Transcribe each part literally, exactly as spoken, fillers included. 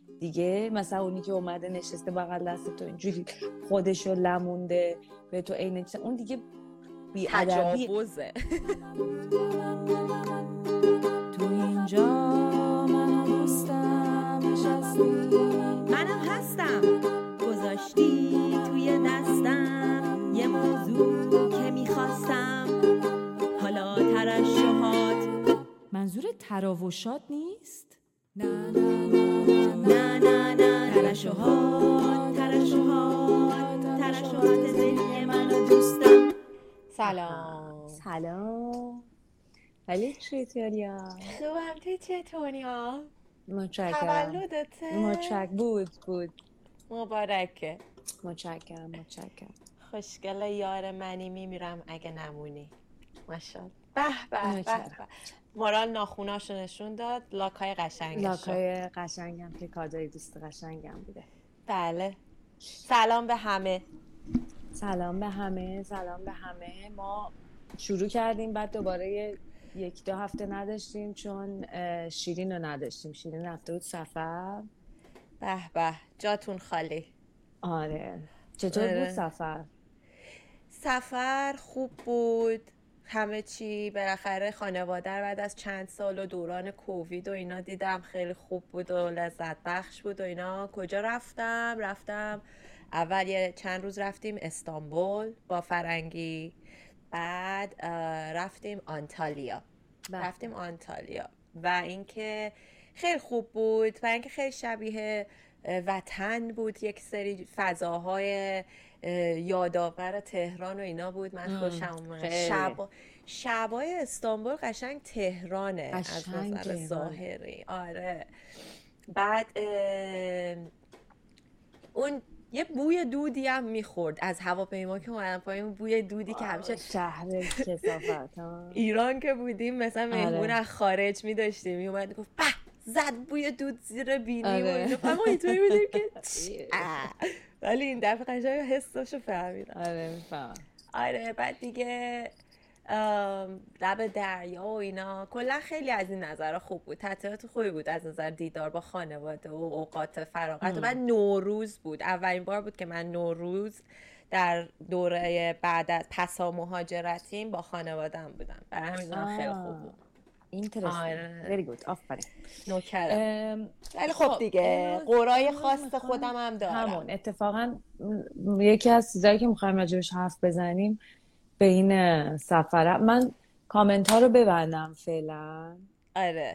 دیگه مثلا اونی که اومده نشسته بغل دست تو اینجوری خودشو لمونده به تو عین اون دیگه بی‌ادبی تجاوزه. تو اینجا منو دوستم نشستی، منم هستم گذاشتی توی دستم یه موضوع که میخواستم. حالا ترشحات منظور تراوشات نیست؟ نه نه نه نه نه ترشحات ترشحات ترشحات ذهنی منو دوستم. سلام. سلام. ولی چطوریا؟ خوبم، تو چطوری ها؟ متشکرم. تولدته؟ متشکرم. بود بود مبارکه. متشکرم متشکرم. خوشگل یار منی، میمیرم اگه نمونی. ماشاءالله. به به به به. مارال ناخوناشو نشون داد، لاکای قشنگشو. لاکای قشنگم که کادوی دوست قشنگم بوده. بله. سلام به همه. سلام به همه. سلام به همه. ما شروع کردیم بعد دوباره یک دو هفته نداشتیم چون شیرین رو نداشتیم. شیرین رفته بود سفر. به به جاتون خالی. آره. چطور آره. بود سفر؟ سفر خوب بود، همه چی. بالاخره خانواده رو بعد از چند سال و دوران کووید و اینا دیدم، خیلی خوب بود و لذت بخش بود و اینا. کجا رفتم؟ رفتم اول یه چند روز رفتیم استانبول با فرنگی، بعد رفتیم آنتالیا. بله. رفتیم آنتالیا و اینکه خیلی خوب بود و اینکه خیلی شبیه وطن بود، یک سری فضاهای یادآور تهران و اینا بود. من خوشم اومد. شب شبای استانبول قشنگ تهرانه از نظر ظاهری. آره. بعد اون یه بوی دودی هم میخورد از هواپیما که اومدن پایین، بوی دودی که همیشه شهر کثافت ها. ایران که بودیم مثلا مهمون از خارج می‌داشتیم میومد گفت به زد بوی دود زیر بینی. آره. و اینو ما اینطوری بودیم که ولی این دفعه قشنگ حساشو فهمیدم. آره میفهمم. آره. بعد دیگه لب دریا و اینا، کلا خیلی از این نظرها خوب بود. تعطیلات خوبی بود از نظر دیدار با خانواده و اوقات فراغت. و بعد نوروز بود، اولین بار بود که من نوروز در دوره بعد از پسا مهاجرتیم با خانواده‌ام بودم. برای همین خیلی خوب بود. اینترستینگ. very good. آفرین. نوکرم. ولی خب دیگه قرای خاص خودم هم دارم. همون اتفاقا یکی از چیزایی که می‌خوایم راجعش حرف بزنیم به این سفره. من کامنت ها رو ببندم فعلا. آره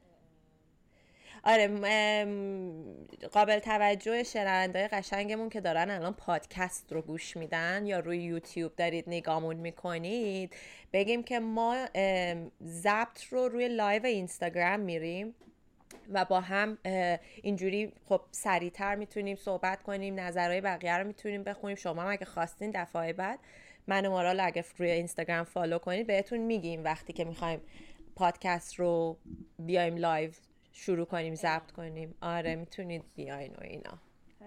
آره قابل توجه شنونده‌های قشنگمون که دارن الان پادکست رو گوش میدن یا روی یوتیوب دارید نگامون میکنید، بگیم که ما ضبط رو روی لایو اینستاگرام میریم و با هم اینجوری خب سریعتر میتونیم صحبت کنیم، نظرهای بقیه رو میتونیم بخونیم. شما هم اگه خواستین دفعه بعد من و مارال اگه روی اینستاگرام فالو کنید بهتون میگیم وقتی که میخوایم پادکست رو بیایم لایو شروع کنیم ضبط کنیم. آره میتونید بیاین و اینا.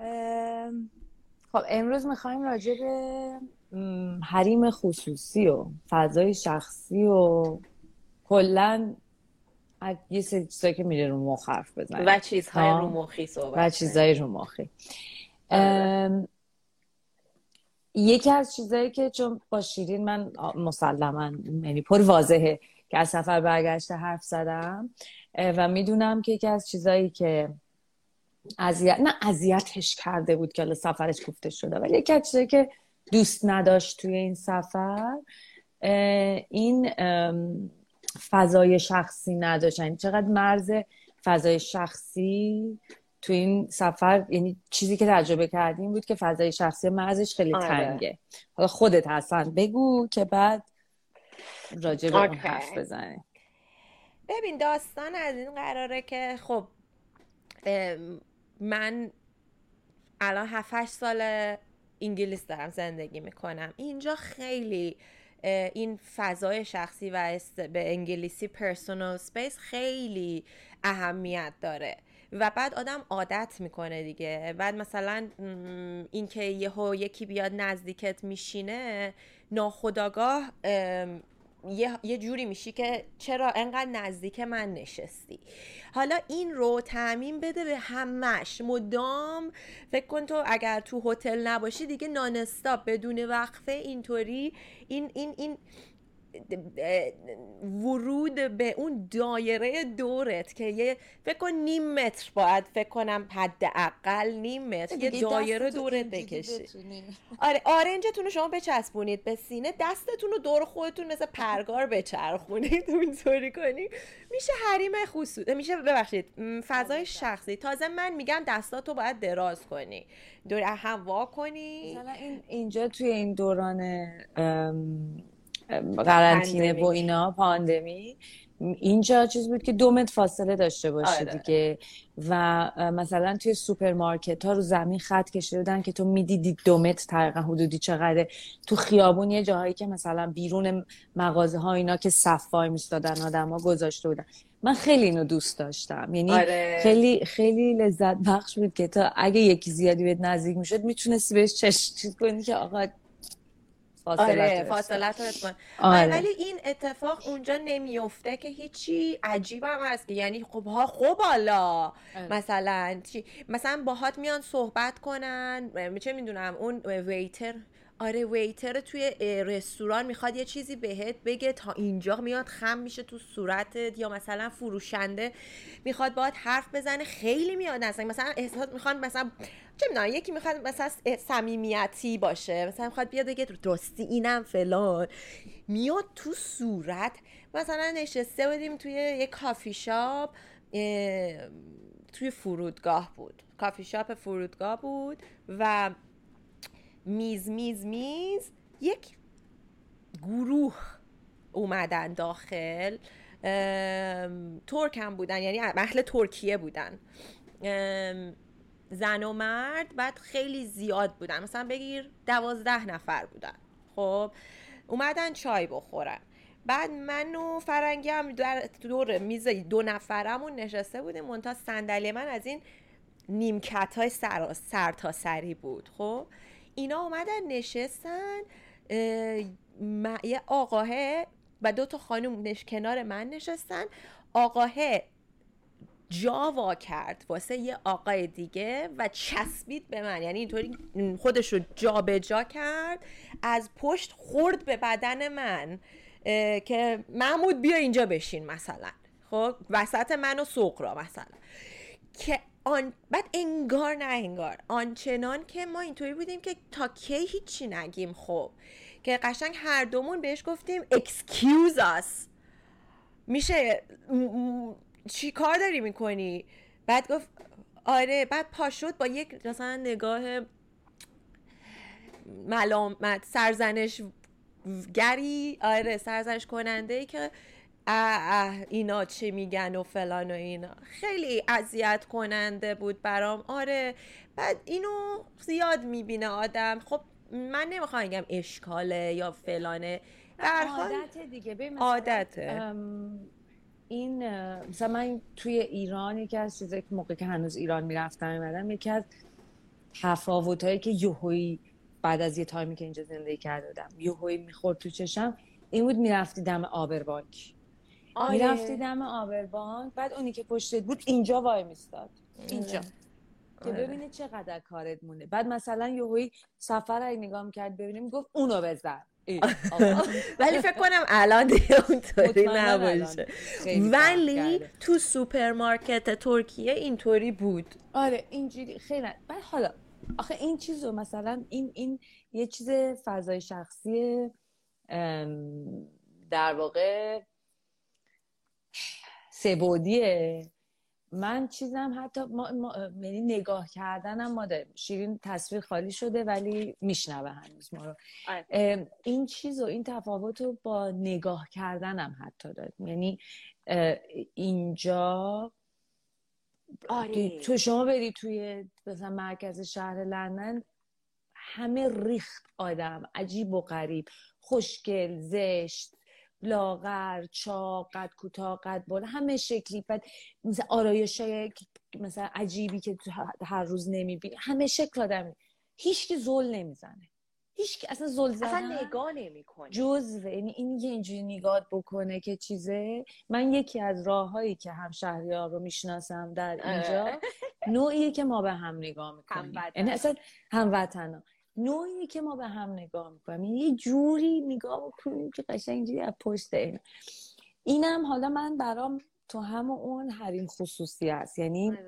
خب امروز میخوایم راجع به حریم خصوصی و فضای شخصی و کلن یه سری چیزایی که میره رو مخ حرف بزنیم و چیزهای رو مخی صحبت و چیزهای رو مخی. یکی از چیزایی که چون با شیرین من مسلماً یعنی پر واضحه که از سفر برگشته حرف زدم و میدونم که یکی از چیزایی که اذیت نه اذیتش کرده بود که حالا سفرش گفته شده، ولی یکی از چیزایی که دوست نداشت توی این سفر این فضای شخصی نداشتن. چقدر مرز فضای شخصی تو این سفر، یعنی چیزی که تجربه کردیم بود که فضای شخصی مرزش خیلی آره. تنگه. حالا خودت حسن بگو که بعد راجع به اون حرف بزنیم. ببین داستان از این قراره که خب من الان هفت هشت سال انگلیس دارم زندگی میکنم. اینجا خیلی این فضای شخصی و به انگلیسی پرسونال سپیس خیلی اهمیت داره و بعد آدم عادت میکنه دیگه. بعد مثلا این که یهو یکی بیاد نزدیکت میشینه ناخودآگاه یه, یه جوری میشی که چرا انقدر نزدیک من نشستی. حالا این رو تعمیم بده به همش، مدام فکر کن تو اگر تو هتل نباشی دیگه نان استاپ بدون وقفه اینطوری این این این ورود به اون دایره دورت که یه فکر کن نیم متر باید فکر کنم حداقل نیم متر یه دایره دورت بکشی. آره آرنجتون رو شما بچسبونید به سینه، دستتون رو دور خودتون مثل پرگار بچرخونید اینطوری کنی، میشه حریم خصوصی، میشه ببخشید فضای شخصی. تازه من میگم دستاتو باید دراز کنی، دور هم وا کنی. مثلا این اینجا توی این دوران قرنطینه و اینا پاندمی اینجا چیز بود که دو متر فاصله داشته باشی دیگه. و مثلا توی سوپرمارکت ها رو زمین خط کشیده بودن که تو میدیدی دو متر تقریبا حدودی چقدره. تو خیابون یه جاهایی که مثلا بیرون مغازه ها اینا که صف وای میستادن آدما گذاشته بودن. من خیلی اینو دوست داشتم، یعنی آره. خیلی خیلی لذت بخش بود که تا اگه یکی زیادی بهت نزدیک میشد میتونستی بهش چش چیز کنی که آقا آره فاصلت رو آره. ولی این اتفاق اونجا نمیفته که هیچی عجیب هم هست که یعنی خب ها خب حالا آره. مثلا چی مثلا باهات میان صحبت کنن، چه میدونم اون ویتر آره ویتر توی رستوران میخواد یه چیزی بهت بگه تا اینجا میاد خم میشه تو صورتت، یا مثلا فروشنده میخواد باهات حرف بزنه خیلی میاد مثلا مثلا احساس میخوان مثلا چه میدونم یکی میخواد مثلا صمیمیتی باشه، مثلا میخواد بیاد بگه راستی اینم فلان، میاد تو صورت. مثلا نشسته بودیم توی یه کافی شاپ توی فرودگاه بود، کافی شاپ فرودگاه بود و میز میز میز یک گروه اومدن داخل، ترک هم بودن، یعنی اهل ترکیه بودن، زن و مرد، بعد خیلی زیاد بودن، مثلا بگیر دوازده نفر بودن. خب اومدن چای بخورن، بعد من و فرنگی هم در دور میز دو نفرمون نشسته بودیم، منتها صندلی من از این نیمکت های سر, سر تا سری بود. خب اینا اومدن نشستن، یه آقاه و دو تا خانم نش کنار من نشستن، آقاه جا وا کرد واسه یه آقای دیگه و چسبید به من، یعنی اینطوری خودش رو جا به جا کرد، از پشت خورد به بدن من که محمود بیا اینجا بشین مثلا، خب وسط من و سغرا مثلا، که آن بعد انگار نه انگار آنچنان که ما اینطوری بودیم که تا کی هیچی نگیم، خب که قشنگ هر دومون بهش گفتیم excuse us، میشه چی کار داری میکنی؟ بعد گفت آره، بعد پا شد با یک مثلا نگاه ملامت سرزنش گری، آره سرزنش کننده ای که اه اه اینا چه میگن و فلان و اینا، خیلی اذیت کننده بود برام. آره بعد اینو زیاد میبینه آدم، خب من نمیخوام بگم اشکاله یا فلانه، در حال عادت دیگه، ببین عادته. این مثلا من توی ایران یکی از چیزایی که موقعی که هنوز ایران میرفتم میمدم، یکی از تفاوتایی که یهویی بعد از یه تایمی که اینجا زندگی کرده بودم یهویی میخورد تو چشم این بود، میرفتی دم آبربانک، میرفتی دم آبربانک، بعد اونی که پشتت بود اینجا وای میستاد اینجا که ببینه چقدر کارت مونده. بعد مثلا یهویی سفر رو نگاه میکرد ببینیم گفت اونو بزن ولی فکر کنم الان دیگه اونطوری نباشه، ولی تو سوپرمارکت ترکیه اینطوری بود. آره اینجوری خیلی. بعد حالا آخه این چیزو مثلا این این یه چیز فضای شخصی در واقع سه‌بعدیه. من چیزم حتی ما, ما یعنی نگاه کردنم ما داریم، شیرین تصویر خالی شده ولی میشنوه هنوز ما رو. این چیز و این تفاوت رو با نگاه کردنم حتی داریم، یعنی اینجا آره. تو شما بری توی مثلا مرکز شهر لندن همه ریخت آدم، عجیب و غریب، خوشگل، زشت، لاغر، چاق، قد کوتاه، قد بالا، همه شکلی، بعد مثلا آرایشای مثلا عجیبی که هر روز نمیبینی، همه شکل آدمی، هیچ کی زل نمیزنه، هیچ که اصلا زل زدن اصلا نگاه نمیکنه. جزوه، یعنی این یه اینجوری نگاه بکنه که چیزه. من یکی از راههایی که همشهری‌ها رو میشناسم در اینجا نوعیه که ما به هم نگاه میکنیم، یعنی اصلا هموطنا نوعیه که ما به هم نگاه میکنیم، یه جوری نگاه میکنیم که قشنگ اینجوری از پشت این. اینم حالا من برام تو هم اون حریم خصوصی است، یعنی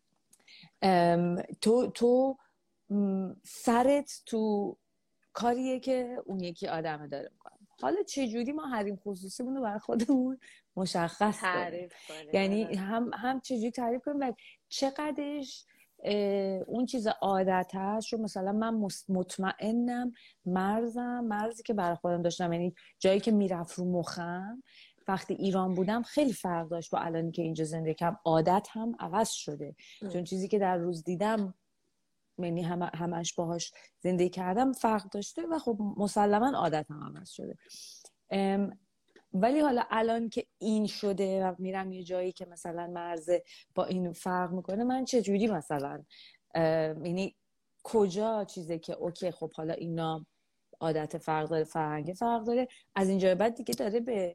تو تو سرت تو کاریه که اون یکی آدمه داره میکنه. حالا چجوری ما حریم خصوصی رو برای خودمون مشخص کنیم، یعنی هم هم چجوری تعریف کنیم و چقدرش اون چیز عادت هست رو مثلا من مطمئنم مرزم مرزی که برای خودم داشتم، یعنی جایی که میرفت رو مخم وقتی ایران بودم خیلی فرق داشت با الانی که اینجا زندگی کردم. عادت هم عوض شده ام. چون چیزی که در روز دیدم یعنی هم همش باهاش زندگی کردم فرق داشته و خب مسلما عادت هم عوض شده. ولی حالا الان که این شده و میرم یه جایی که مثلا مرز با این فرق میکنه، من چجوری مثلا یعنی کجا چیزه که اوکی خب حالا اینا عادت فرق داره، فرهنگ فرق داره، از اینجا بعد دیگه داره به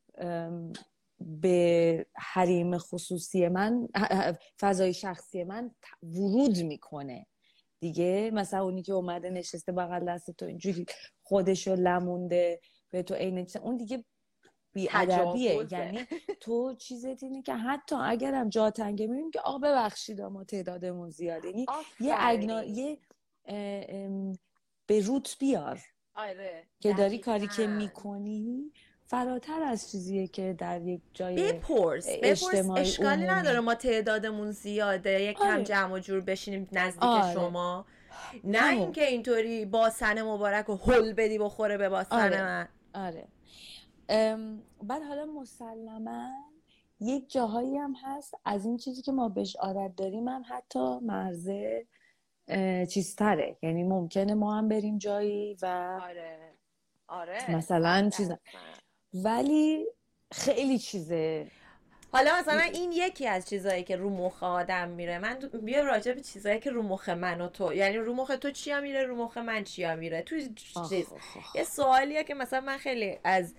به حریم خصوصی من، فضای شخصی من ورود میکنه دیگه. مثلا اونی که اومده نشسته بغل دست تو اینجوری خودشو لمونده به تو عین اون دیگه بی‌ادبیه. یعنی تو چیزت اینه که حتی اگرم جا تنگه میبینیم که آقا ببخشید ما تعدادمون زیاده، یعنی یه اگنا یه به روت بیار. آره که داری کاری که میکنی فراتر از چیزیه که در یک جای بپرس بپرس اشکالی نداره ما تعدادمون زیاده یک آره. کم جمع و جور بشینیم نزدیک آره. شما، نه اینکه اینطوری باسن مبارک و هل بدی بخوره به باسن آره. من. آره بعد حالا مسلما یک جاهایی هم هست از این چیزی که ما بهش عادت داریم هم حتی مرزه چیزتره، یعنی ممکنه ما هم بریم جایی و آره آره مثلا چیز، ولی خیلی چیزه. حالا مثلا این یکی از چیزایی که رو مخ آدم میره. من بیا راجع به چیزایی که رو مخ من و تو، یعنی رو مخ تو چیا میره رو مخ من چیا میره تو چیز. یه سوالیه که مثلا من خیلی از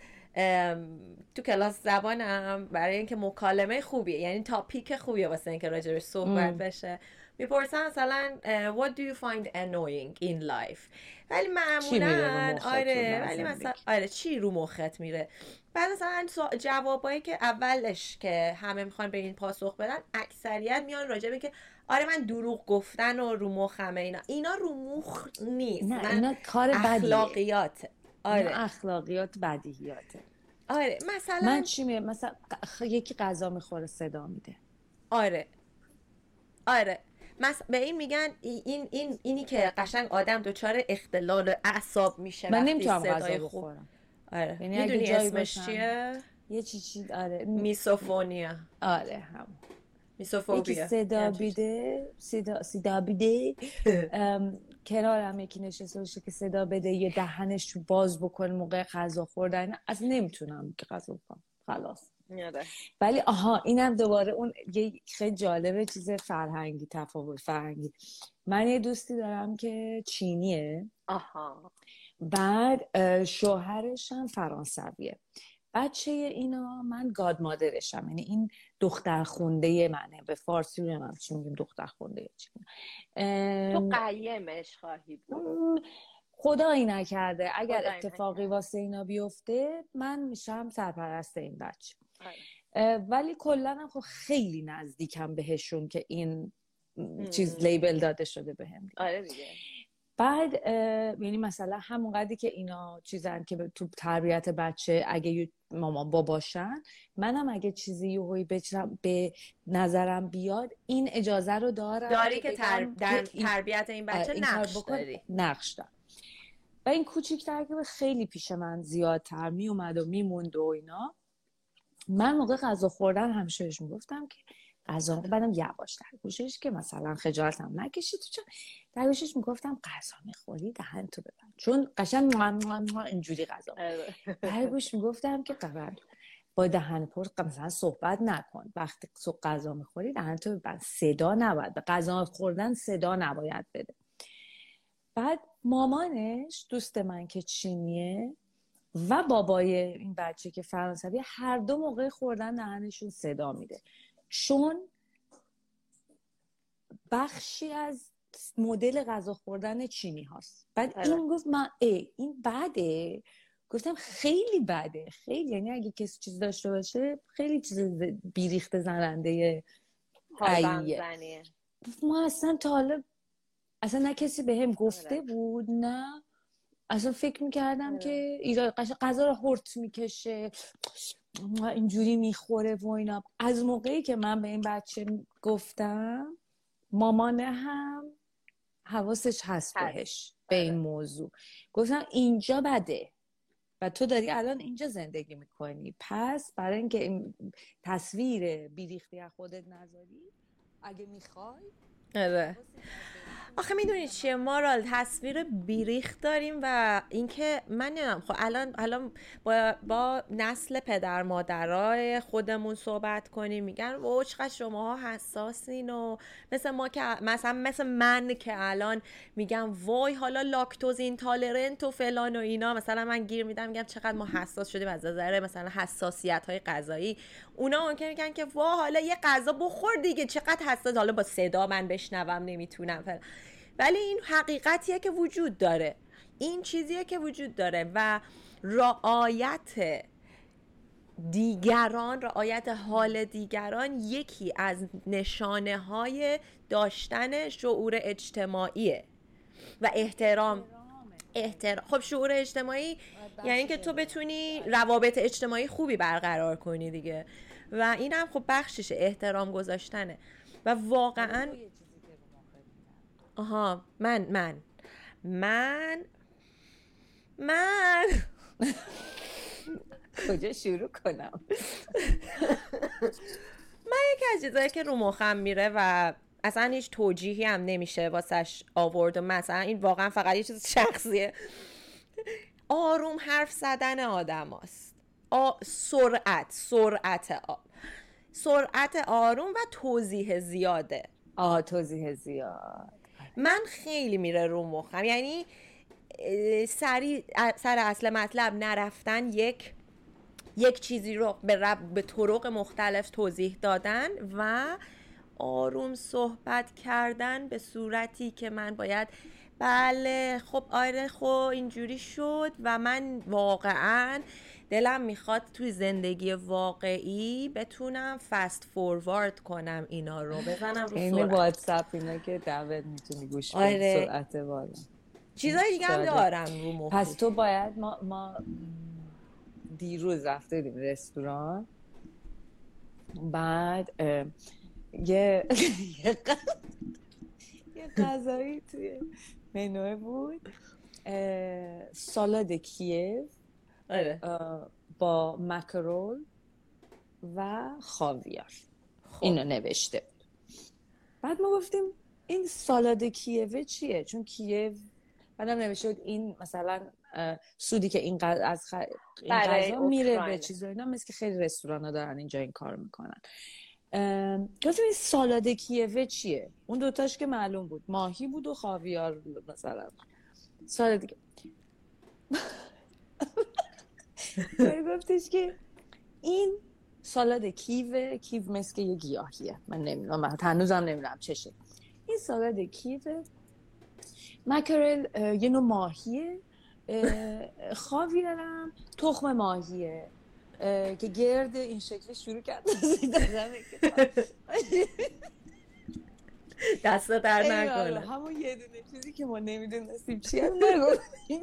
تو کلاس زبانم برای اینکه مکالمه خوبیه، یعنی تاپیک خوبیه واسه اینکه راجع بهش صحبت بشه، میپرسم مثلا what do you find annoying in life، ولی معمولا آره ولی مثلا آره چی رو مخت میره. بعد مثلا جوابایی که اولش که همه میخوان به این پاسخ بدن اکثریت میان راجع به که آره من دروغ گفتن و رو مخمه. اینا اینا رو مخ نیست، نه اینا کار بدیه، اخلاقیاته. آره اخلاقیات بدیهیاته. آره مثلا من چی میگم مثلا یکی غذا میخوره صدا میده. آره آره مثلا به این میگن این این اینی که قشنگ آدم دچار اختلال اعصاب میشه. من نمیتونم غذا بخورم. آره میدونی اسمش چیه؟ یه چی چی آره میسوفونیا. آره هم میسوفوبیا. یکی صدا بیده صدا صدا بیده کنارم یکی نشسته باشه که صدا بده یه دهنش باز بکنه موقع غذا خوردن، از نمیتونم که غذا بخورم خلاص. ولی آها اینم دوباره اون یه خیلی جالبه چیز فرهنگی، تفاوت فرهنگی. من یه دوستی دارم که چینیه، آها بعد شوهرش هم فرانسویه. بچه اینا من گاد مادرشم، یعنی این دختر خونده منه. به فارسی رو نمیم چی میگیم دختر خونده چی تو قیمش خواهی بود. خدایی نکرده اگر اتفاقی واسه اینا بیفته من میشم سرپرست این بچه. ولی کلا هم خب خیلی نزدیکم بهشون که این ام. چیز لیبل داده شده بهم. آره دیگه. بعد یعنی مثلا همون قدری که اینا چیزن که تو تربیت بچه اگه مامان باباشن، منم اگه چیزی یهویی به نظرم بیاد این اجازه رو دارم داری که تر... در تربیت این بچه این نقش داری. نقش دارم. و این کوچیک‌تر که خیلی پیش من زیادتر می اومد و میموند و اینا، من موقع غذا خوردن همشهش میگفتم که غذا بعدم یواشتر گوشش که مثلا خجالتم نکشید تو چون در گوشش میگفتم غذا میخوری دهن تو ببند، چون قشنگ اینجوری غذا در گوش میگفتم که قبل با دهن پر مثلا صحبت نکن، وقتی غذا میخوری دهن تو ببند، صدا نباید به غذا خوردن صدا نباید بده. بعد مامانش دوست من که چینیه و بابای این بچه که فرانسوی، هر دو موقع خوردن دهنشون صدا میده، چون بخشی از مدل غذا خوردن چینی هاست. بعد آره. این گفت من ای این بده. گفتم خیلی بده، خیلی، یعنی اگه کسی چیز داشته باشه خیلی چیز بیریخته زننده حالبند. ما اصلا تا حالا اصلا نه کسی به هم گفته آره. بود، نه اصلا فکر میکردم آره. که ایران قشنگ غذا رو هورت میکشه اینجوری میخوره و اینا. از موقعی که من به این بچه گفتم، مامانه هم حواسش هست بهش به این موضوع. گفتم اینجا بده و تو داری الان اینجا زندگی میکنی، پس برای اینکه این تصویر بیریختی از خودت نذاری، اگه میخوای آره. آخه میدونی چیه مارال، تصویر بیریخت داریم و اینکه من نمیدونم، خب الان الان با, با نسل پدر مادرای خودمون صحبت کنیم، میگن او چقدر شماها حساسین و مثل ما که مثلا مثل من که الان میگم وای حالا لاکتوز اینتالرنت و فلان و اینا، مثلا من گیر میدم میگم چقدر ما حساس شدیم از نظر مثلا حساسیت های غذایی. اونا ممکنه میگن که وا حالا یه غذا بخور دیگه چقدر حساس، حالا با صدا من بشنوم نمیتونم فلان. ولی این حقیقتیه که وجود داره، این چیزیه که وجود داره و رعایت دیگران، رعایت حال دیگران یکی از نشانه های داشتن شعور اجتماعیه و احترام. احترام خب شعور اجتماعی یعنی که تو بتونی روابط اجتماعی خوبی برقرار کنی دیگه، و این هم خب بخششه احترام گذاشتنه. و واقعا آها من من من من کجا شروع کنم؟ من یکی از چیزایی که رو مخم میره و اصلا هیچ توجیهی هم نمیشه واسش آورد، مثلا این واقعا فقط یه چیز شخصیه، آروم حرف زدن آدم هاست. آ... سرعت سرعت آ... سرعت آروم و توضیح زیاده. آه توضیح زیاد من خیلی میره رو مخم، یعنی سری سر اصل مطلب نرفتن، یک یک چیزی رو به رب به طرق مختلف توضیح دادن و آروم صحبت کردن به صورتی که من باید بله خب آره خب اینجوری شد و من واقعا دلم میخواد توی زندگی واقعی بتونم فست فوروارد کنم اینا رو، بزنم رو این سرعت. واتساپ اینا که دعوت میتونی گوش کنی آره. سرعت بالا. چیزای دیگه هم دارم رو مخ. پس تو باید ما ما دیروز رفته بودیم رستوران، بعد یه یه غذایی توی منو بود، سالاد کیف آره. با مکرول و خاویار. خب. اینو نوشته بود. بعد ما گفتیم این سالاد کیفه چیه؟ چون کیف بعدم نوشته بود این مثلا سودی که این قضا از خ... این غذا میره به چیزا اینا، مثل که خیلی رستورانا دارن اینجا این کار میکنن. گفتیم این سالاد کیفه چیه؟ اون دوتاش که معلوم بود، ماهی بود و خاویار مثلا. سالاد که گفتش که این سالاد کیوه، کیو مثل که یه گیاهیه، من نمیدونم، من هنوزم نمیدونم چشه. این سالاد کیوه، مکرل یه نوع ماهیه، خاویارم تخم ماهیه که گرد این شکلی شروع کرد دست در نکنه. همون یه دونه چیزی که ما نمیدونستیم چیه نگو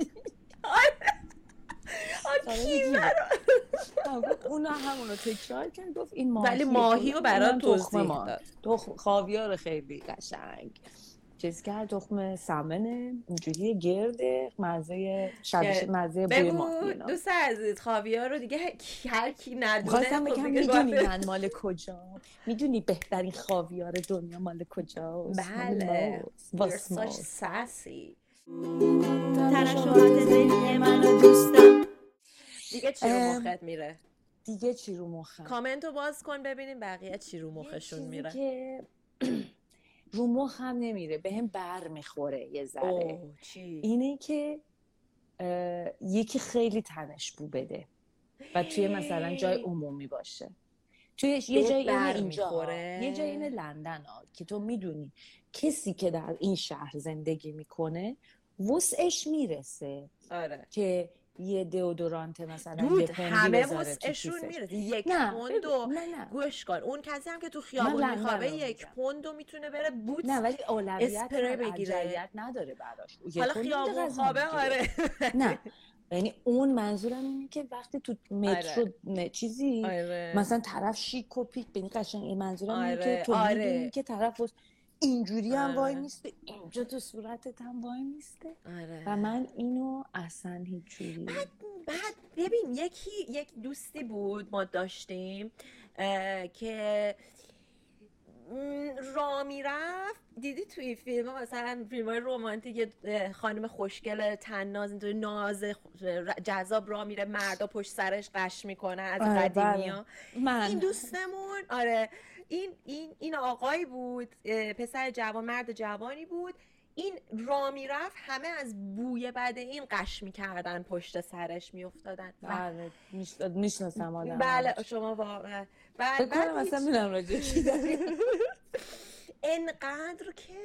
کیوه رو اونا همونو تکرار کرد، گفت این ماهی، ولی ماهی رو برای توضیح داد. تخم خاویار خیلی قشنگ چیز کرد، تخم سمنه اینجوری گرده، مزه شبیه مزه بوی ماهی. دوست عزیز خاویار رو دیگه هر کی ندونه خواستم بگم میدونی من مال کجا، میدونی بهترین خاویار دنیا مال کجاست؟ بله واسه ساسی ترشحات ذهنی منو دوستم. دیگه چی رو مخت میره؟ دیگه چی رو مخم؟ کامنتو باز کن ببینیم بقیه چی رو مخشون میره. که رو مخم نمیره، به هم بر میخوره یه ذره. اوه چی؟ اینه که یکی خیلی تنش بو بده و توی مثلا جای عمومی باشه، توی یه جای اینه اینجا، یه جای اینه لندن ها که تو میدونی کسی که در این شهر زندگی میکنه وسعش میرسه. آره. که یه دیودورانت مثلا دود یه پوندی همه بذاره تو وسعشون کیفش. میرسه یک نه پوند و نه نه گوش کن، اون کسی هم که تو من خیابون لندن میخوابه رو یک میگم. پوند و میتونه بره بوتس نه ولی اولویت اسپری نه، بگیره. ارجحیت نداره براش. یه حالا پوند خیابون غذا خوابه میگیره. آره. نه یعنی اون منظورم اینه که وقتی تو مترو آره. نه چیزی آره. مثلا طرف شیک و پیک بینی قشنگ، این منظورم آره. اینه که تو آره. میدونی که طرف وس... اینجوری هم آره. وای میسته، اینجا تو صورتت هم وای میسته. آره. و من اینو اصلا هیچ جوری بعد بعد ببین یکی یک دوستی بود ما داشتیم که را میرفت، دیدی توی فیلم ها مثلا فیلم های رومانتیک خانم خوشگل تناز اینطوری ناز جذاب را میره، مردا پشت سرش قش میکنن از آره قدیمی ها. من این دوستمون آره این این این آقای بود، پسر جوان، مرد جوانی بود. این را میرفت همه از بوی بد این قش میکردن، پشت سرش میافتادن. بله میشناسم آدم. بله شما واقعا بعد بعد مثلا میدونم راجع کی داری. انقدر که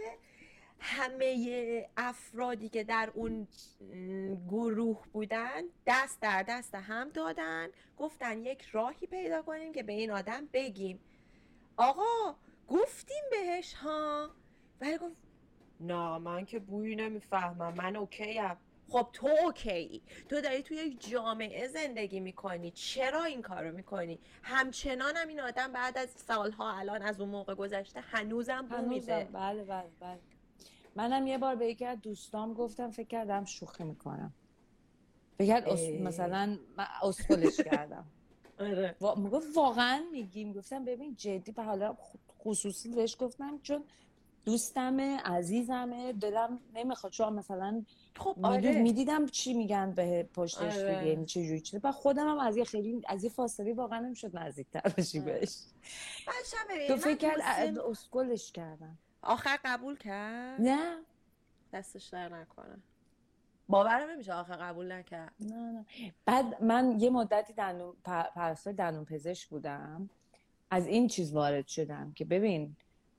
همه افرادی که در اون گروه بودن دست در دست هم دادن، گفتن یک راهی پیدا کنیم که به این آدم بگیم آقا گفتیم بهش ها، ولی گفت نه من که بویی نمیفهمم، من اوکیم. خب تو اوکی، تو داری توی یک جامعه زندگی میکنی، چرا این کارو میکنی؟ همچنان هم این آدم بعد از سالها الان از اون موقع گذشته هنوزم بو میده. بله بله بله. منم یه بار به یکی از دوستام گفتم، فکر کردم شوخی میکنم، فکر کرد اس... مثلا من اسکلش کردم. آره. و... میگفت واقعا میگیم؟ گفتم ببین جدی، به حالا خصوصی بهش گفتم چون دوستمه، عزیزمه، دلم نمیخواد چون مثلا خب آره. آره. میدیدم چی میگن به پشتش آره. دیگه، یعنی چه جوری چیه. بعد خودم هم از یه خیلی از یه فاصله واقعا نمیشد نزدیکتر بشی بهش. بعدش ببین تو فکر کرد اسکلش کردم. آخر قبول کرد؟ نه دستش در نکنه. باورم نمیشه آخر قبول نکرد. نه نه. بعد من یه مدتی دندون پرستار دندون پزشک بودم، از این چیز وارد شدم که ببین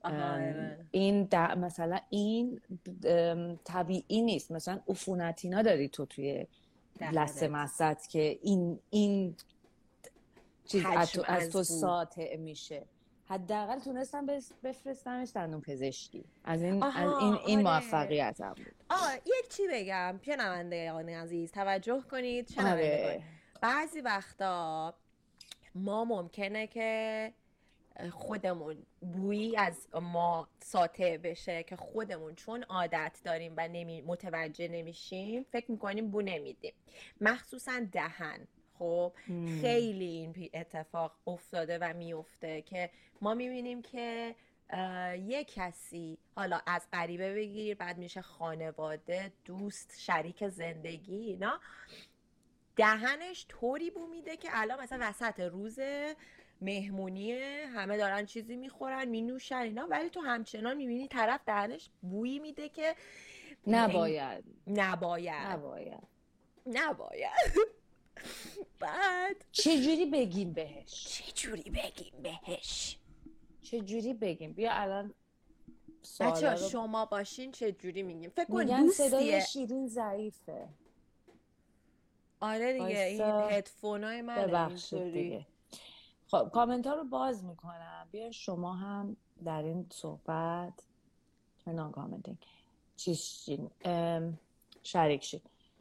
این مثلا این طبیعی نیست، مثلا عفونتینا داری تو توی لثه مست که این این چیز از تو, از تو ساطع میشه. حداقل تونستم بفرستمش دندون پزشکی. از این از این این موفقیتم بود. آه یک چی بگم شنوندگان عزیز توجه کنید شنوندگان، بعضی وقتا ما ممکنه که خودمون بویی از ما ساطع بشه که خودمون چون عادت داریم و نمی متوجه نمیشیم، فکر میکنیم بو نمیدیم، مخصوصا دهن. خب مم. خیلی این اتفاق افتاده و میفته که ما میبینیم که یه کسی حالا از غریبه بگیر، بعد میشه خانواده، دوست، شریک زندگی، نه دهنش طوری بو میده که الان مثلا وسط روز مهمونیه، همه دارن چیزی میخورن مینوشن اینا، ولی تو همچنان میبینی طرف دهنش بویی میده که نباید نباید نباید نباید. بعد چجوری بگیم بهش؟ چجوری بگیم بهش؟ چجوری بگیم؟ بیا الان بچه رو... شما باشین چجوری میگیم؟ فکر کن میگن صدای شیرین ضعیفه. آره دیگه این هدفونای منه. ببخشید دیگه. خب کامنت ها رو باز میکنم، بیا شما هم در این صحبت نان کامنتینگ چیز شین شریک شین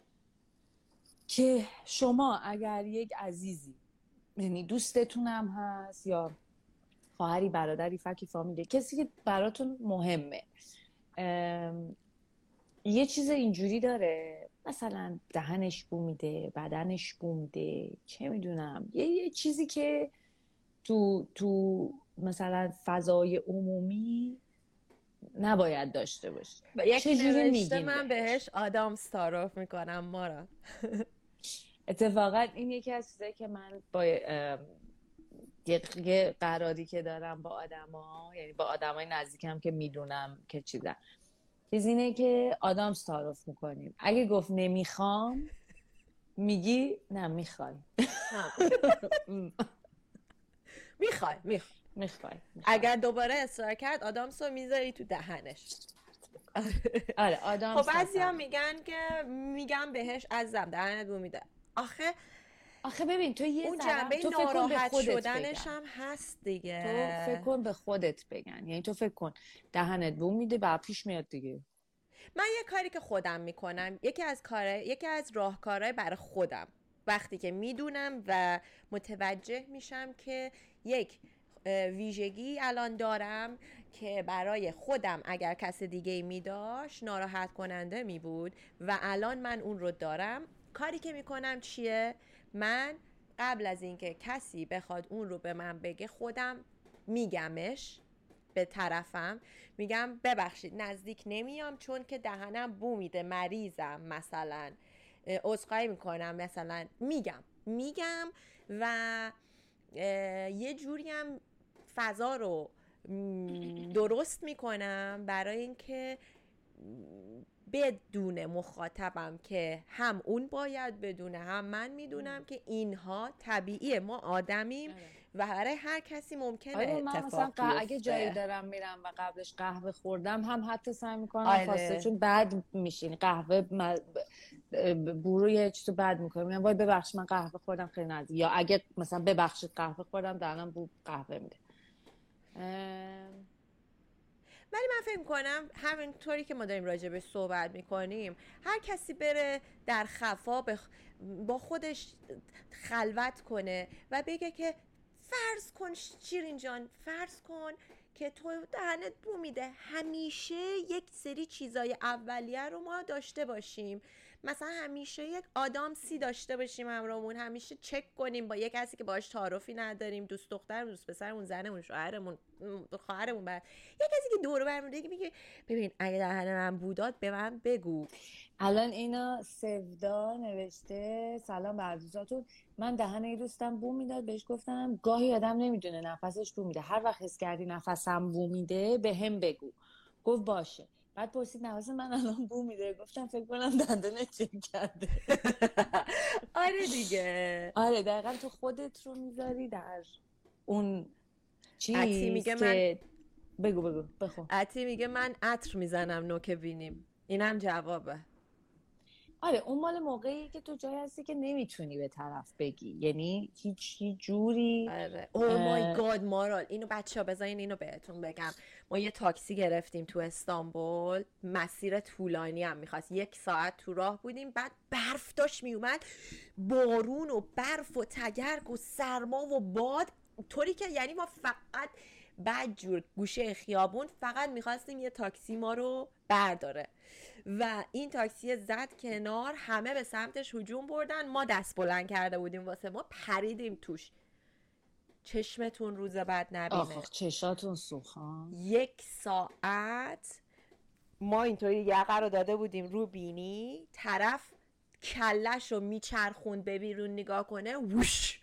که شما اگر یک عزیزی، یعنی دوستتون هم هست یا خواهری، برادری، فکی، فامیلی، کسی که براتون مهمه، یه چیز اینجوری داره، مثلا دهنش بو میده، بدنش بو میده، چه میدونم، یه یه چیزی که تو تو مثلا فضای عمومی نباید داشته باشه. چجوری میگیم؟ من بهش آدم تعارف میکنم مارا. اتفاقا این یکی از چیزایی که من با یه یه قراری که دارم با آدما، یعنی با آدمای نزدیکم که میدونم که چیزا چیز اینه که آدامس تعارف میکنیم. اگه گفت نمیخوام، میگی نه میخوای. میخوای میخوای میخوای اگر دوباره اصرار کرد آدامسو میذاری تو دهنش. آره آدامس. خب بعضیا میگن که میگم بهش عزیزم دهنت بو میده. آخه آخه ببین تو یه اون ذره جنبه تو فکر کن به ناراحت خودت شدنش بگن. هم هست دیگه. تو فکر کن به خودت بگن، یعنی تو فکر کن دهنت بو میده بعد پیش میاد دیگه. من یه کاری که خودم میکنم، یکی از کاره یکی از راهکارهای برای خودم، وقتی که میدونم و متوجه میشم که یک ویژگی الان دارم که برای خودم اگر کس دیگه ای میداشت ناراحت کننده میبود و الان من اون رو دارم، کاری که میکنم چیه؟ من قبل از اینکه کسی بخواد اون رو به من بگه خودم میگمش به طرفم، میگم ببخشید نزدیک نمیام چون که دهنم بو میده، مریضم، مثلا عذرخواهی میکنم، مثلا میگم میگم و یه جوری هم فضا رو درست میکنم برای اینکه بدون مخاطبم که هم اون باید بدونه هم من میدونم که اینها طبیعیه، ما آدمیم و برای هر کسی ممکنه آره من اتفاق مثلا بیفته. اگه جایی دارم میرم و قبلش قهوه خوردم هم حتی سعی میکنم آره. خواسته چون بد میشین قهوه مل... برو یه چیزو بد میکنم، میگم وای ببخشید من قهوه خوردم خیلی نزدیک، یا اگه مثلا ببخشید قهوه خوردم دارم بو قهوه میده. ام... ولی من فکر میکنم همینطوری که ما داریم راجع به صحبت میکنیم، هر کسی بره در خفا بخ... با خودش خلوت کنه و بگه که فرض کن شیرین جان، فرض کن که تو دهنت بو میده، همیشه یک سری چیزای اولیه رو ما داشته باشیم، مثلا همیشه یک آدامسی داشته باشیم همراهمون، همیشه چک کنیم با یک کسی که باهاش تعارفی نداریم، دوست دخترمون، دوست پسرمون، زنمون، شوهرمون، خواهرمون، بعد یک کسی که دور و برمون دیگه میگه ببین اگه دهن من بوداد به من بگو. الان اینا سودا نوشته سلام بر دوستاتون، من دهن یه دوستم بو میداد بهش گفتم گاهی آدم نمیدونه نفسش بو میده، هر وقت حس کردی نفسم بو میده به هم بگو. گفت باشه. بعد پرسید نفس من الان بو میده، گفتم فکر کنم دندون چک کرده. آره دیگه. آره دقیقا تو خودت رو میذاری در اون عطی میگه چیز من که بگو بگو بخون. عطی میگه من عطر میزنم نوک بینیم، اینم جوابه. آره اون مال موقعی که تو جایی هستی که نمیتونی به طرف بگی، یعنی هیچ هیچ جوری. آره او مای گاد مارال، اینو بچه ها بذارین اینو بهتون بگم، ما یه تاکسی گرفتیم تو استانبول، مسیر طولانی هم میخواست، یک ساعت تو راه بودیم، بعد برف داشت میومد، بارون و برف و تگرگ و سرما و باد، طوری که یعنی ما فقط بعد جور گوشه خیابون فقط میخواستیم یه تاکسی ما رو برداره و این تاکسی زد کنار، همه به سمتش هجوم بردن، ما دست بلند کرده بودیم واسه ما، پریدیم توش. چشمتون روز بعد نبینه. آخ چشاتون سوخان. یک ساعت ما اینطوری یقه رو داده بودیم رو بینی، طرف کلش رو میچرخوند به بیرون نگاه کنه، ووش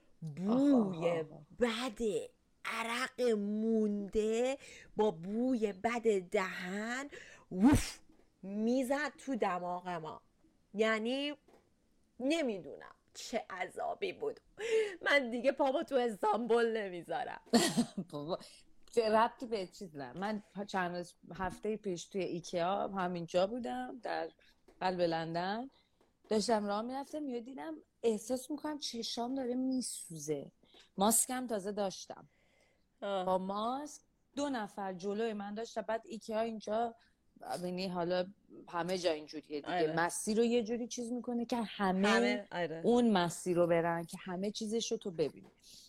بوی بده عرق مونده با بوی بد دهن ووف میزد تو دماغ ما، یعنی نمیدونم چه عذابی بود. من دیگه پامو تو استانبول نمیذارم. بابا ربطی به چیز نه. من چند هفته پیش توی ایکیا همینجا بودم در قلب لندن، داشتم راه میرفتم یه دیدم احساس میکنم چشام داره میسوزه، ماسکم تازه داشتم. آه. با ماسک دو نفر جلوی من داشت، بعد ایکیا اینجا ببینی حالا همه جا اینجوریه دیگه. آره. مسیر رو یه جوری چیز میکنه که همه, همه آره. اون مسیر رو برن که همه چیزش رو تو ببینی.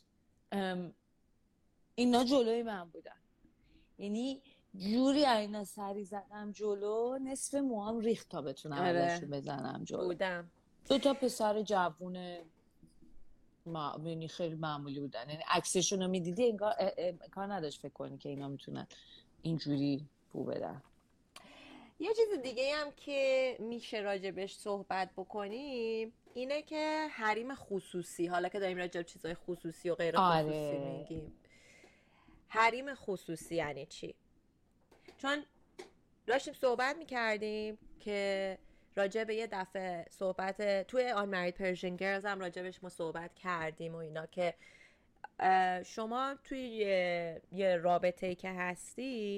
اینا جلوی من بودن، یعنی جوری اینا سری زدم جلو نصف موام ریخت تا بتونم ازشون آره. بزنم جلو بودم. دو تا پسر جوونه ما یعنی خیلی معمولی بودن، یعنی عکسشون رو میدیدی انگار کار نداشت فکر کنی که اینا میتونن اینجوری بو بدن. یه چیز دیگه هم که میشه راجبش صحبت بکنیم اینه که حریم خصوصی، حالا که داریم راجب چیزای خصوصی و غیر خصوصی آره میگیم، حریم خصوصی یعنی چی؟ چون داشتیم صحبت میکردیم که راجع به یه دفعه صحبت توی آن مرید پرژن گرلز هم راجبش ما صحبت کردیم و اینا که شما توی یه, یه رابطه‌ای که هستی،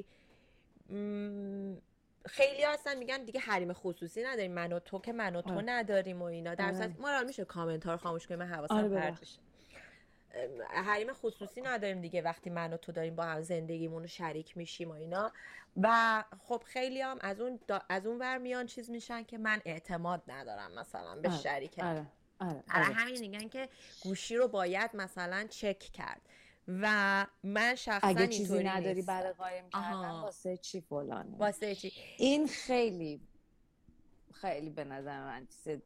خیلی هستن میگن دیگه حریم خصوصی نداریم، من و تو که من و تو آره نداریم و اینا. در آره صورت ما میشه کامنت ها رو خاموش کنیم، من حواسم آره پرت ببخش بشه. حریم خصوصی نداریم دیگه وقتی من و تو داریم با هم زندگیمون رو شریک میشیم و اینا. و خب خیلی هم از اون دا از اون ور میان چیز میشن که من اعتماد ندارم مثلا به آره شریکم. آره آره برای آره همین میگن که گوشی رو باید مثلا چک کرد و من شخصا اگه چیزی اینطوری نداری نیستم. برای قایم کردن آها، واسه چی فلانه. واسه چی؟ این خیلی خیلی به نظر من چیز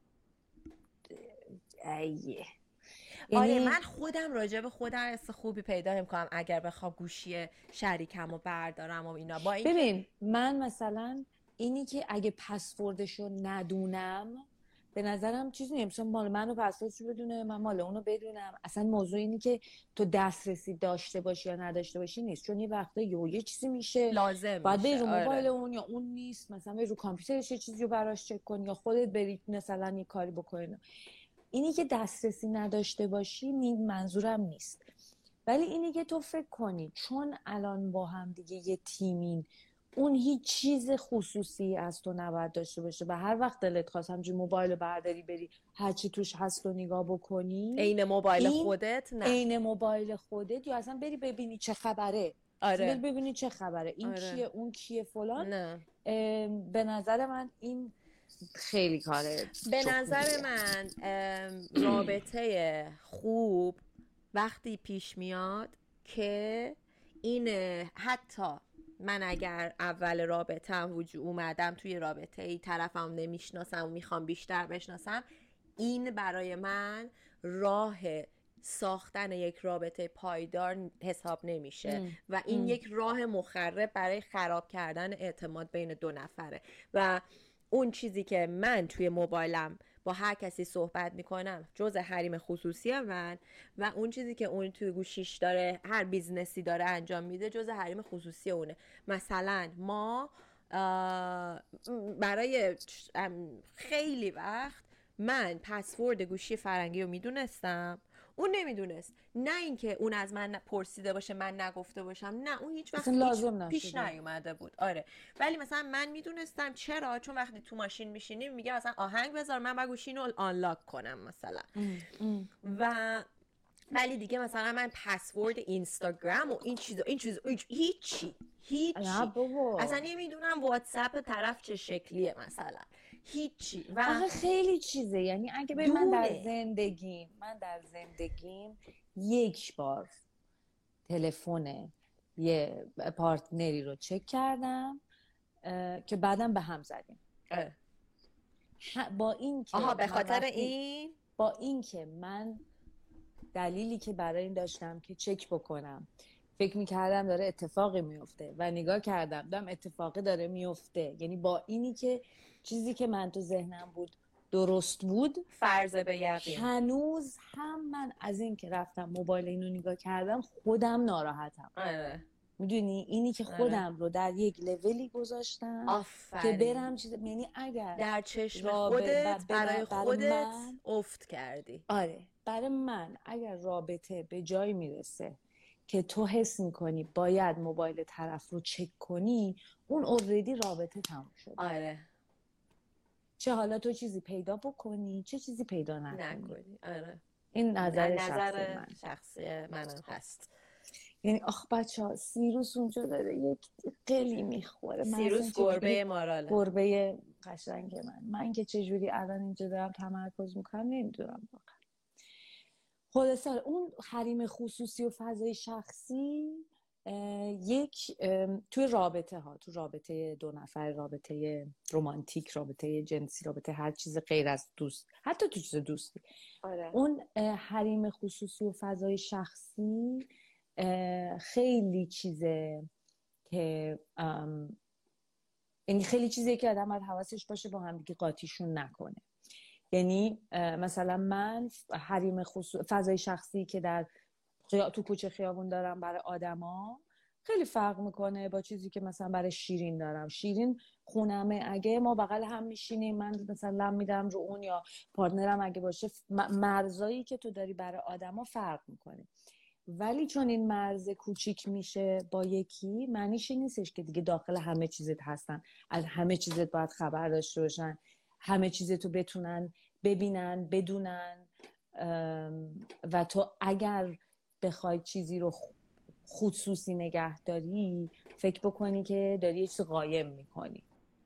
ایه آره، یعنی من خودم راجع به خودم حس خوبی پیدا نمی‌کنم اگر بخوام گوشی شریکم رو بردارم و اینا. با اینکه ببین من مثلا اینی که اگه پسوردشو ندونم به نظرم چیزی نیست، مثلا مال منو پسوردشو بدونه من مال اونو بدونم. اصلا موضوع اینی که تو دسترسی داشته باشی یا نداشته باشی نیست، چون یه وقتا یه یه چیزی میشه لازم باید بری میشه. رو موبایل آره اون یا اون نیست، مثلا بری رو کامپیوترش یه چیزی رو براش چک کنی یا خودت بری مثلا یه کاری بکنی. اینی که دسترسی نداشته باشی منظورم نیست، ولی اینی که تو فکر کنی چون الان با هم دیگه یه تیمین اون هیچ چیز خصوصی از تو نباید داشته باشه و هر وقت دلت خواست همچین موبایل برداری بری هرچی توش هست و نگاه بکنی، عین موبایل این خودت نه. عین موبایل خودت، یا اصلا بری ببینی چه خبره، اصلا بری آره ببینی چه خبره، این آره کیه اون کیه فلان. نه، به نظر من این خیلی کاره به نظر تخمیه. من ام، رابطه خوب وقتی پیش میاد که این حتی من اگر اول رابطه‌ام وجود اومدم توی رابطه ای طرفم نمیشناسم و میخوام بیشتر بشناسم، این برای من راه ساختن یک رابطه پایدار حساب نمیشه ام. و این ام. یک راه مخرب برای خراب کردن اعتماد بین دو نفره. و اون چیزی که من توی موبایلم با هر کسی صحبت میکنم جزء حریم خصوصی من، و اون چیزی که اون توی گوشیش داره هر بیزنسی داره انجام میده جزء حریم خصوصی اونه. مثلا ما برای خیلی وقت من پسورد گوشی فرنگی رو میدونستم، اون نمیدونست. نه اینکه اون از من پرسیده باشه من نگفته باشم، نه اون هیچ وقت اصلا هیچ لازم پیش نشده. نیومده بود. آره، ولی مثلا من میدونستم. چرا؟ چون وقتی تو ماشین میشینیم میگه مثلا آهنگ بذار، من باید گوشی رو آنلاک کنم مثلا. ام. ام. و ولی دیگه مثلا من پسورد اینستاگرام و این چیزا این چیزا هیچی نه هیچی بابا اصلا نمیدونم واتساپ طرف چه شکلیه مثلا، هیچی. و آخه خیلی چیزه، یعنی اگه به من در دونه زندگیم من در زندگیم یک بار تلفن یه پارتنری رو چک کردم که بعدم به هم زدیم. اه. با این آها، که به من خاطر وقتی این با این که من دلیلی که برای این داشتم که چک بکنم فکر میکردم داره اتفاقی میفته و نگاه کردم دیدم اتفاقی داره میفته، یعنی با اینی که چیزی که من تو ذهنم بود درست بود، فرض به یقین. هنوز هم من از این که رفتم موبایل اینو نگاه کردم خودم ناراحتم. آره میدونی اینی که خودم رو در یک لولی گذاشتم که آفرین، برم چیز، یعنی اگر در چشم رابطه خودت برای خودت من افت کردی. آره برای من اگر رابطه به جایی میرسه که تو حس میکنی باید موبایل طرف رو چک کنی، اون اوردی رابطه تموم شد. آره، چه حالا تو چیزی پیدا بکنی چه چیزی پیدا نکنی. نکنی. آره، این نظر شخصی نظر من. شخصی منم هست. یعنی آخ بچه ها سیروس اونجا داره یک قلی میخوره، من اصلا سیروس چجوری گربه ماراله. گربه قشنگ من من که چجوری الان اینجا دارم تمرکز میکنم نمیدونم واقعا. خلاصه اون حریم خصوصی و فضای شخصی یک توی رابطه ها، تو رابطه دو نفر، رابطه رمانتیک، رابطه جنسی، رابطه هر چیز غیر از دوست، حتی تو چیز دوستی، آره. اون حریم خصوصی و فضای شخصی خیلی چیزه که یعنی خیلی چیزیه که آدم باید حواسش باشه با هم دیگه قاطیشون نکنه. یعنی مثلا من حریم خصوص... فضای شخصی که در خیا... تو کوچه خیابون دارم برای آدما خیلی فرق میکنه با چیزی که مثلا برای شیرین دارم. شیرین خونمه، اگه ما بغل هم میشینیم من مثلا لم میدم رو اون، یا پارتنرم اگه باشه، مرزایی که تو داری برای آدما فرق میکنه. ولی چون این مرز کوچیک میشه با یکی، معنیش این نیستش که دیگه داخل همه چیزت هستن، از همه چیزت باید خبر داشته باشن، همه چیزتو بتونن ببینن بدونن. و تو اگر بخوای چیزی رو خصوصی نگه داری، فکر بکنی که داری یه چیز قایم میکنی.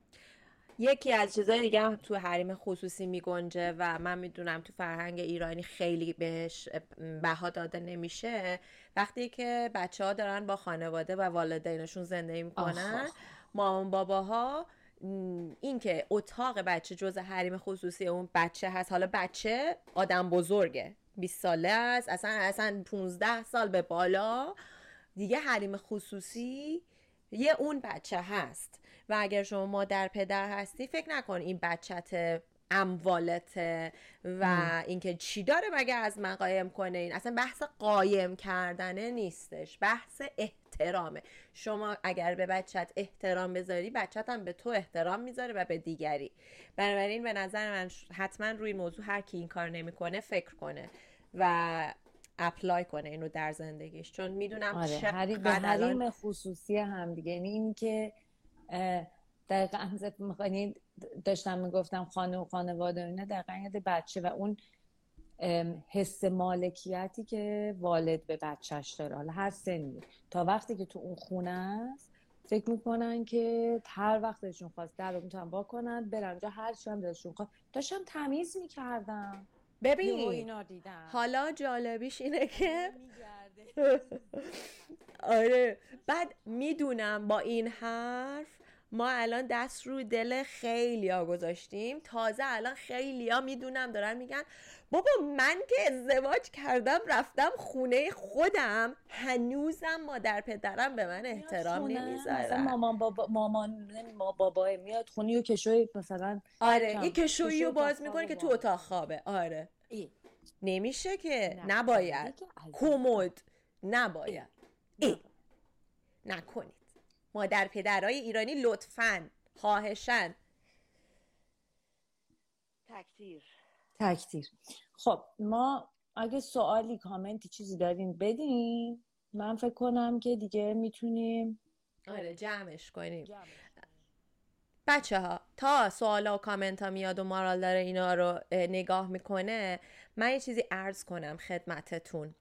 یکی از چیزای دیگه هم تو حریم خصوصی میگنجه و من میدونم تو فرهنگ ایرانی خیلی بهش بها داده نمیشه، وقتی که بچه ها دارن با خانواده و والدینشون زندگی میکنن، مامان باباها این که اتاق بچه جز حریم خصوصی اون بچه هست، حالا بچه آدم بزرگه، بیست ساله است، اصلا اصلا پونزده سال به بالا، دیگه حریم خصوصی یه اون بچه هست. و اگر شما مادر پدر هستی، فکر نکن این بچت اموالته و اینکه چی داره مگه از من قایم کنه. این اصلا بحث قایم کردنه نیستش، بحث احترامه. شما اگر به بچت احترام بذاری، بچت هم به تو احترام میذاره و به دیگری. بنابراین به نظر من حتما روی این موضوع هر کی این کار نمیکنه فکر کنه و اپلای کنه اینو در زندگیش، چون میدونم آره، چقدر به حریم خصوصی هم دیگه. یعنی این که دقیقا میخوانی داشتم میگفتم خانه و خانواده و اینا، دقیقا یاد بچه و اون حس مالکیتی که والد به بچهش داره، حالا هر سنی، تا وقتی که تو اون خونه است فکر میکنن که هر وقت دلشون خواست در رو میتونن با کنن برن جا، هر چی هم دلشون خواست. داشتم تمیز میکردم. ببین حالا جالبیش اینه که آره، بعد میدونم با این حرف ما الان دست روی دل خیلی ها گذاشتیم. تازه الان خیلی ها میدونم دارن میگن بابا من که ازدواج کردم رفتم خونه خودم، هنوزم مادر پدرم به من احترام نمیذارن. مثلا مامان بابا مامان ما بابا میاد خونه و کشوی مثلا، آره این کشویی رو باز میکنه که تو اتاق خوابه. آره ای. نمیشه که، نباید، کمد نباید، ای. نکنید. مادر پدرای ایرانی لطفاً، خواهشاً. تکتیر تکتیر. خب ما اگه سوالی کامنتی چیزی دارین بدین، من فکر کنم که دیگه میتونیم آره جمعش کنیم. بچه ها تا سوالا و کامنت ها میاد و مارال داره اینا رو نگاه میکنه، من یه چیزی عرض کنم خدمتتون.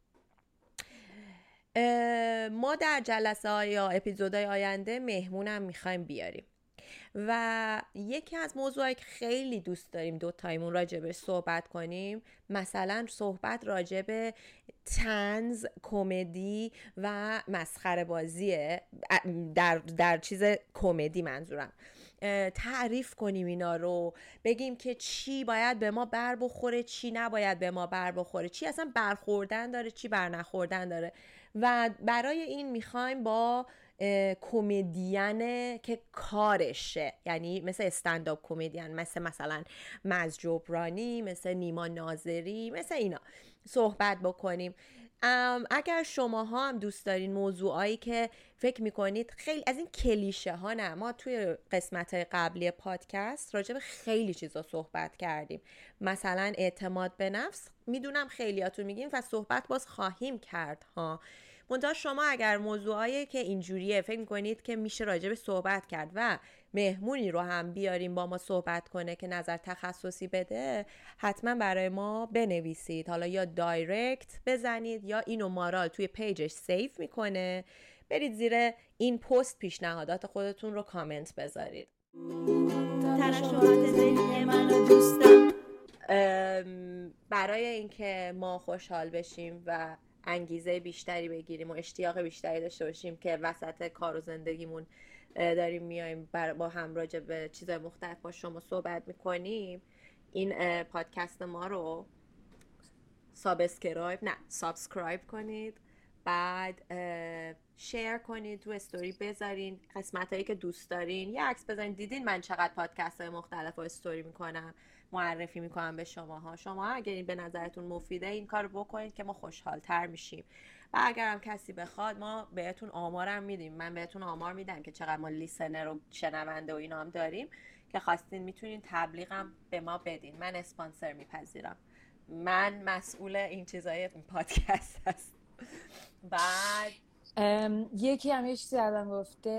ما در جلسه ها یا اپیزودهای آینده مهمونم میخوایم بیاریم و یکی از موضوعی که خیلی دوست داریم دو تایمون راجبش صحبت کنیم، مثلا صحبت راجب طنز، کمدی و مسخره بازیه. در در چیز کمدی منظورم، تعریف کنیم اینا رو، بگیم که چی باید به ما بر بخوره، چی نباید به ما بر بخوره، چی اصلا برخوردن داره، چی بر نخوردن داره. و برای این میخوایم با کمدین که کارشه، یعنی مثل استندآپ کمدین، مثل مثلا مز جبرانی، مثل نیما ناظری، مثل اینا صحبت بکنیم. اگر شماها هم دوست دارین موضوعایی که فکر میکنید خیلی از این کلیشه ها، نه، ما توی قسمت قبلی پادکست راجع به خیلی چیزا صحبت کردیم، مثلا اعتماد به نفس، میدونم خیلیاتون میگین و صحبت باز خواهیم کرد ها. منتها شما اگر موضوعایی که اینجوریه فکر میکنید که میشه راجع به صحبت کرد و مهمونی رو هم بیاریم با ما صحبت کنه که نظر تخصصی بده، حتما برای ما بنویسید. حالا یا دایرکت بزنید یا اینو مارال توی پیجش سیف میکنه، برید زیر این پست پیشنهادات خودتون رو کامنت بذارید. ترشحات ذهنی منو دوستم. برای اینکه ما خوشحال بشیم و انگیزه بیشتری بگیریم و اشتیاق بیشتری داشته باشیم که وسط کار و زندگیمون داریم میایم با هم راجع به چیزای مختلف با شما صحبت میکنیم، این پادکست ما رو سابسکرایب نه سابسکرایب کنید بعد شیر کنید، رو استوری بذارین قسمت هایی که دوست دارین، یه عکس بذارین. دیدین من چقدر پادکست های مختلف رو استوری میکنم، معرفی میکنم به شماها. شما اگر این به نظرتون مفیده این کار بکنید که ما خوشحال تر میشیم. و اگرم کسی بخواد ما بهتون آمارم میدیم، من بهتون آمار میدم که چقدر ما لیسنر و شنونده و اینا هم داریم که خواستین میتونین تبلیغم به ما بدین. من اسپانسر میپذیرم، من مسئول این چیزای پادکست هست. بعد یکی هم یه چیزی الان گفته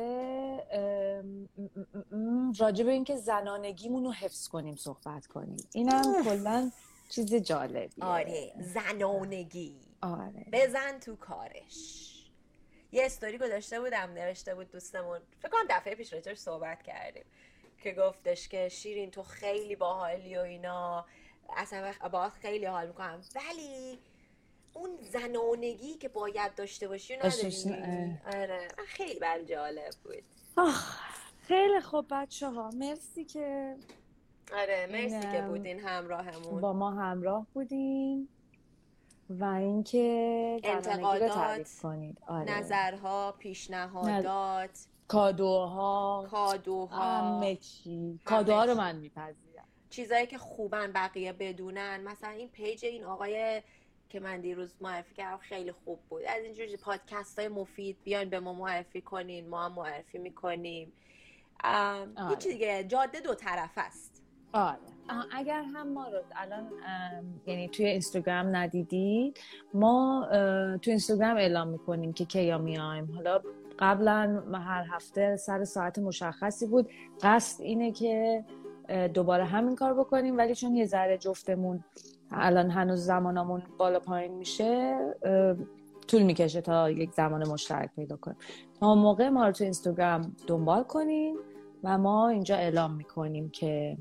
راجع به این که زنانگیمون رو حفظ کنیم صحبت کنیم. اینم کلا چیز جالبیه. آره زنانگی، آره بزن تو کارش. یه استوری گذاشته بودم، نوشته بود دوستمون، فکر کنم دفعه پیش راجعش صحبت کردیم، که گفتش که شیرین تو خیلی باحالی و اینا، اصلا باهات خیلی حال میکنم، ولی اون زنانگی که باید داشته باشی نداری. آره خیلی برام جالب بود. آخ خیلی خوب بچه ها، مرسی که آره مرسی که بودین همراهمون، با ما همراه بودین و اینکه زنانگی رو تعریف کنید. آره. نظرها، پیشنهادات، نظ... کادوها کادوها همه چی. کادوها رو من میپذیرم. چیزایی که خوبن بقیه بدونن. مثلا این پیج این آقای که من دیروز معرفی کردم خیلی خوب بود. از اینجور پادکست های مفید بیاین به ما معرفی کنین، ما هم معرفی میکنیم. آره. یه چیز دیگه، جاده دو طرف است. آره اگر هم ما رو الان یعنی توی اینستاگرام ندیدید، ما توی اینستاگرام اعلام میکنیم که کیا میایم. حالا قبلا هر هفته سر ساعت مشخصی بود. قصد اینه که دوباره همین کار بکنیم، ولی چون یه ذره جفتمون الان هنوز زمانمون بالا پایین میشه، طول میکشه تا یک زمان مشترک پیدا کنیم. تا موقع ما رو تو اینستاگرام دنبال کنین و ما اینجا اعلام میکنیم که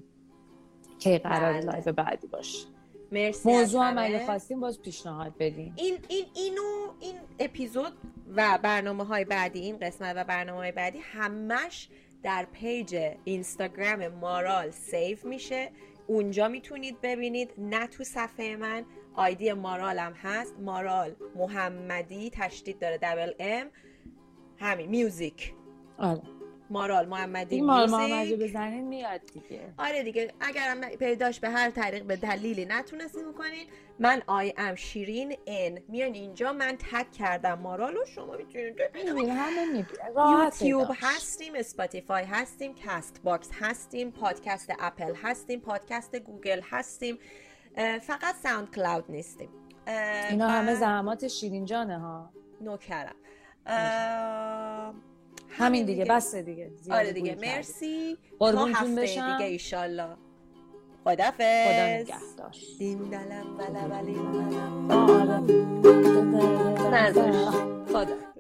کی قرار لایو بعدی باشه. مرسی. موضوع هم اگه خواستیم باز پیشنهاد بدین. این این اینو این اپیزود و برنامه‌های بعدی، این قسمت و برنامه‌های بعدی همش در پیج اینستاگرام مارال سیو میشه. اونجا میتونید ببینید، نه تو صفحه من. آیدی مارالم هست، مارال محمدی، تشدید داره دبل ام، همین میوزیک. آره مارال محمدی این میوزیک. مارال محمدی بزنین میاد دیگه. آره دیگه. اگرم پیداش به هر طریق به دلیلی نتونستین میکنین، من آی ام شیرین ان میان اینجا، من تگ کردم مارالو، شما میتونید ببینید. همه میبینید. یوتیوب هستیم، اسپاتیفای هستیم، کاست باکس هستیم، پادکست اپل هستیم، پادکست گوگل هستیم، فقط ساوند کلاود نیستیم. اینا همه زحمات شیرین جانه ها. نوکرم. همین دیگه، بس دیگه. آره دیگه. مرسی. تا هفته بشم. دیگه ایشالله. خدافظ. خدا نگهدار. دین دلم بلا بلی آره. نذاش. خدا